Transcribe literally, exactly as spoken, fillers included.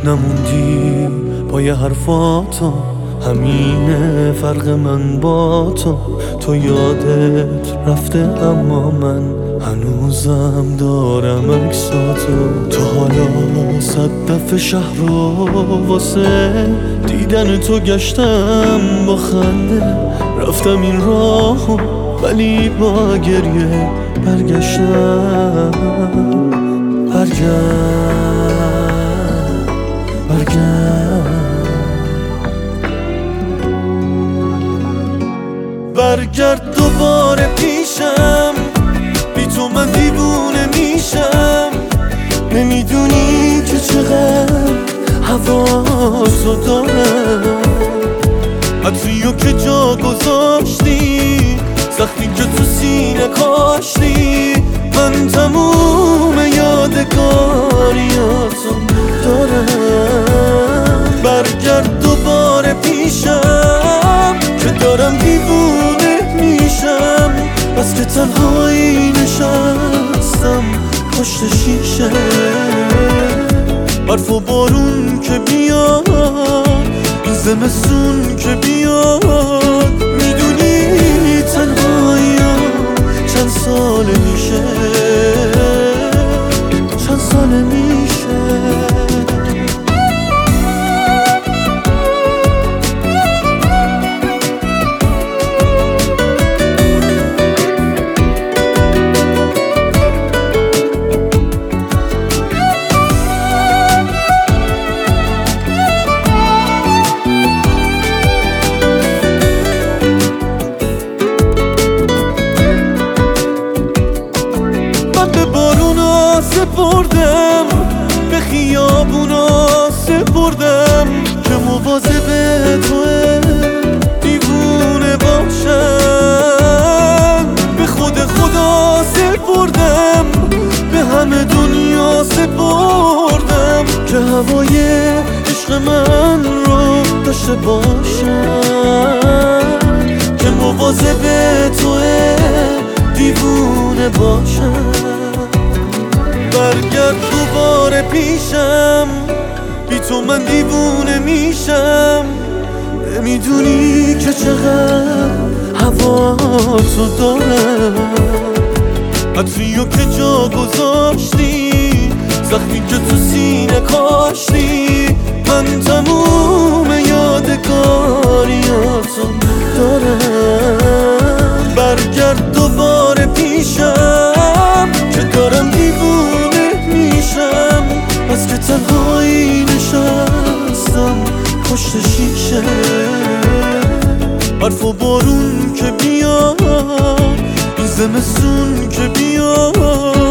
نموندی پای حرفاتو، همینه فرق من با تو. تو یادت رفته اما من هنوزم دارم عکساتو. تو حالا صد دفعه شهر رو واسه دیدن تو گشتم با خنده، رفتم این راهو ولی با گریه برگشتم. برگرد برگرد برگرد دوباره پیشم، بی تو من دیوونه میشم. نمیدونی که چقدر حواسو دارم، عطریو که جا گذاشتی، سختی که تو سینه کاشتی. من تموم یادگاریاتو دارم. برگرد دوباره پیشم که دارم دیوونه میشم، بس که تنهایی نشستم پشت شیشه. برف و بارون که بیاد، این زمستون که بیاد، میدونی تنهایی چند ساله میشه، چند ساله میشه. سپردم به خیابونا، سپردم که مواظب توه دیوونه باشم. به خود خدا سپردم، به همه دنیا سپردم که هوای عشق من رو داشته باشم، که مواظب توه دیوونه باشم. برگرد دوباره پیشم، بی تو من دیوونه میشم. نمیدونی که چقدر هواتو دارم، عطریو که جا گذاشتی، زخمی که تو سینه کاشتی. من تموم یادگاریاتو دارم. برگرد دوباره پیشم که دارم دیوونه میشم، بس که تنهایی نشستم پشت شیشه. برف و بارون که بیاد، این زمستون که بیاد،